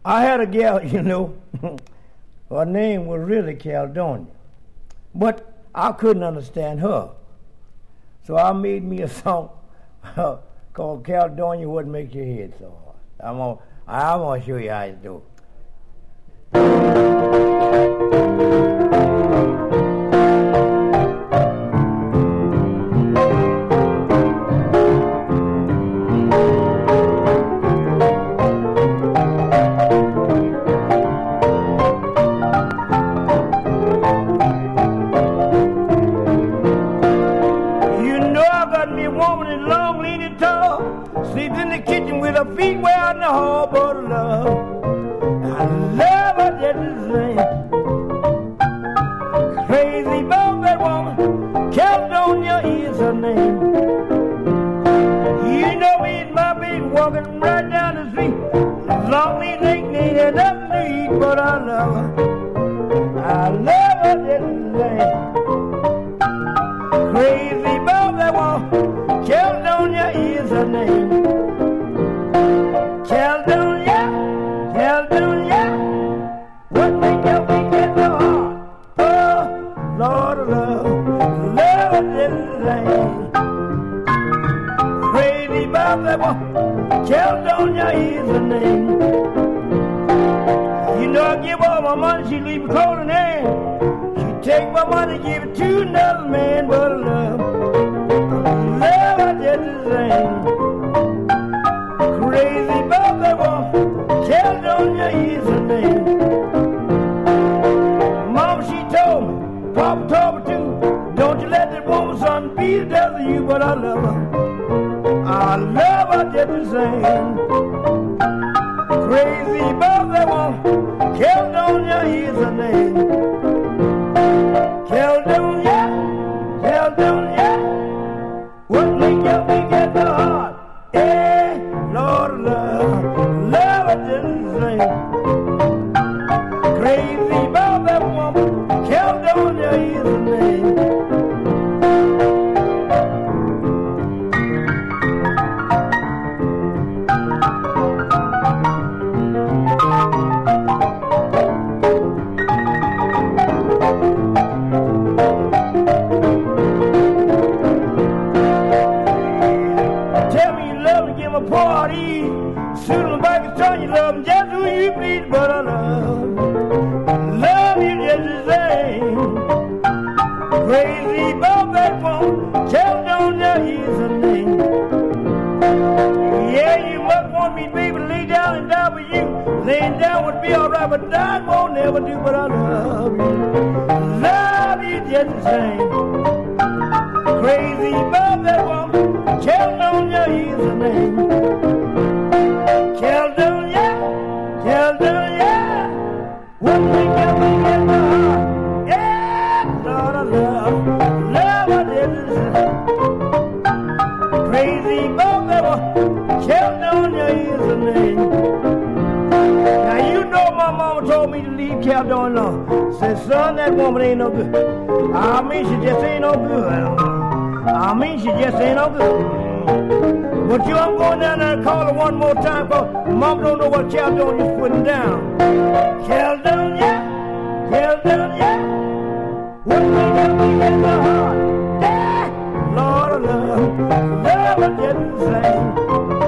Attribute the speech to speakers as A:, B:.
A: I had a gal, her name was really Caledonia, but I couldn't understand her. So I made me a song called Caledonia, What Makes Your Head So Hard. I'm gonna show you how to do it. Feet well in the hall, but love, I love her just the same. Crazy about that woman, Caledonia is her name. You know me and my baby walking right down the street. Lonely ain't needed nothing to eat, but I love her. I love her just the same. Crazy about that woman, Caledonia is her name. Caledonia, Caledonia, what make your feet get so hard? Oh, Lord of love, love is the same. Crazy about that one, Caledonia is her name. You know I give all my money, she leave me cold in hand. She take my money, give it to another man, but love is just the same. Crazy about that one, Caledonia is her name. Mama, she told me, Papa told me too, don't you let that woman's son be the death of you, but I love her. I love her just the same. Crazy about that one, Caledonia is her name. Caledonia, Caledonia, what make your feet get so hard? Yeah, Lord of love, love is just the same. Crazy about that woman, Caledonia is her name. Party, soon as back and turn you love him just who you please, but I love you just the same. Crazy about that woman, Caledonia is her name. Yeah, you must want me, baby, to lay down and die with you. Laying down would be alright, but dying won't never do, but I love you just the same. Crazy about that woman, Caledonia is her name. Caledonia, Caledonia, what make your feet get so hard? Yeah, Lord of love, love her just the same. Crazy about that one, Caledonia is her name. Now you know my mama told me to leave Caledonia alone. Said, son, that woman ain't no good. I mean, she just ain't no good. She just ain't no good. But you, I'm going down there and call her one more time, cause Mama don't know what Caledonia's putting down. Caledonia, Caledonia, what make your feet get so hard? Yeah, Lord of love, love is just the same.